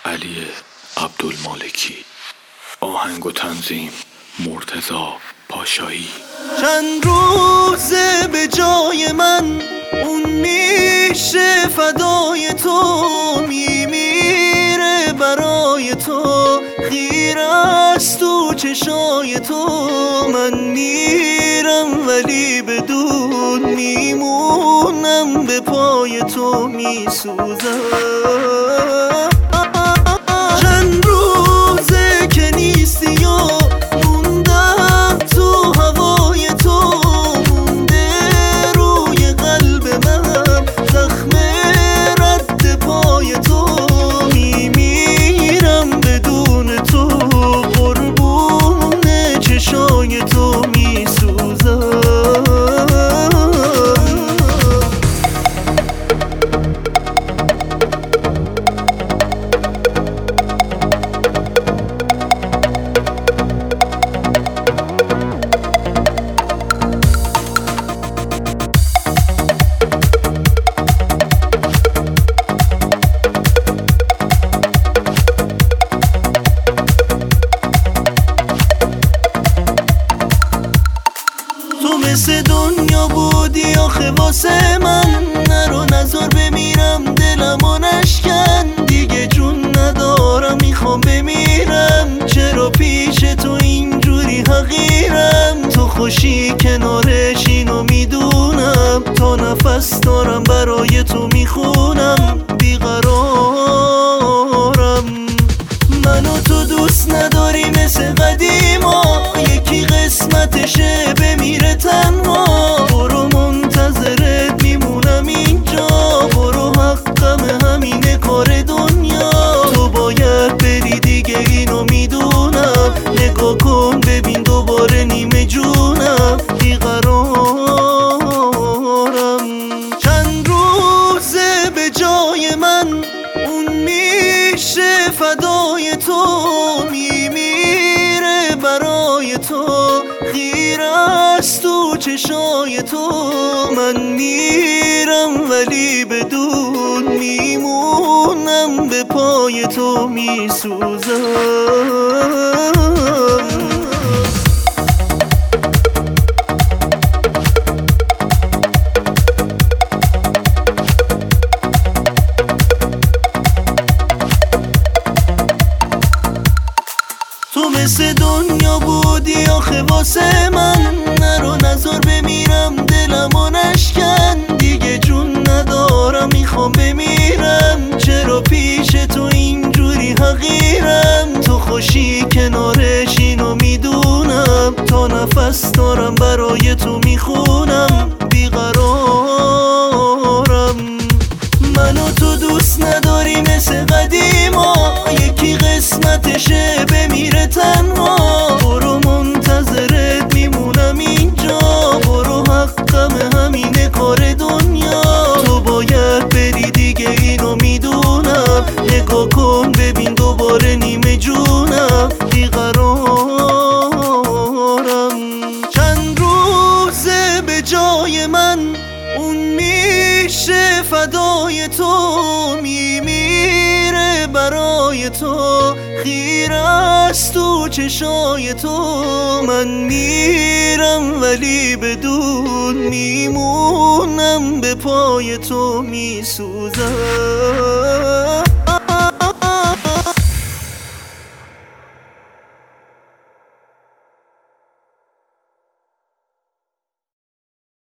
علی عبدالمالکی. آهنگ و تنظیم مرتضی پاشایی. چند روزه به جای من اون میشه فدای تو، میمیره برای تو، خیره است تو چشای تو. من میرم ولی بدون میمونم، به پای تو میسوزم. چند روزه که نیستی و موندم تو هوای تو، مونده روی قلب من زخم رد پای تو. میمیرم بدون تو، قربون چشای تو میسوزم. مثل دنیا بودی آخه واسه من، نرو نزار بمیرم دلمو نشکن. دیگه جون ندارم میخوام بمیرم، چرا پیش تو اینجوری حقیرم. تو خوشی کنارش اینو میدونم، تا نفس دارم برای تو میخونم. بیقرارم منو تو دوست نداری مثل قدیما، یکی قسمتشه بمیره تنها. برو منتظرت میمونم اینجا، برو حقم همینه کار دنیا. تو باید بری دیگه اینو میدونم، نگاه کن ببین دوباره نیمه جونم. بیقرارم چند روزه به جای من اون میشه فدای تو، میمیره برای تو، خیره است تو چشای تو. من میرم ولی بدون میمونم، به پای تو میسوزم. تو مثل دنیا بودی آخه واسه من، نرو نزار بمیرم دلمو نشکن. دیگه جون ندارم میخوام بمیرم، چرا پیش تو اینجوری حقیرم. تو خوشی کنارش اینو میدونم، تا نفس دارم برای تو میخونم. بیقرارم منو تو دوست نداری مثل قدیما، یکی قسمتشه بمیره تنها. برو منتظرت میمونم اینجا، برو حقم همینه کار دنیا. تو باید بری دیگه اینو میدونم، نگاه کن ببین دوباره نیمه جونم. بیقرارم چند روزه به جای من اون میشه فدای تو، میمیره برای تو، خیره است تو چشای تو. من میرم ولی بدون میمونم، به پای تو میسوزم.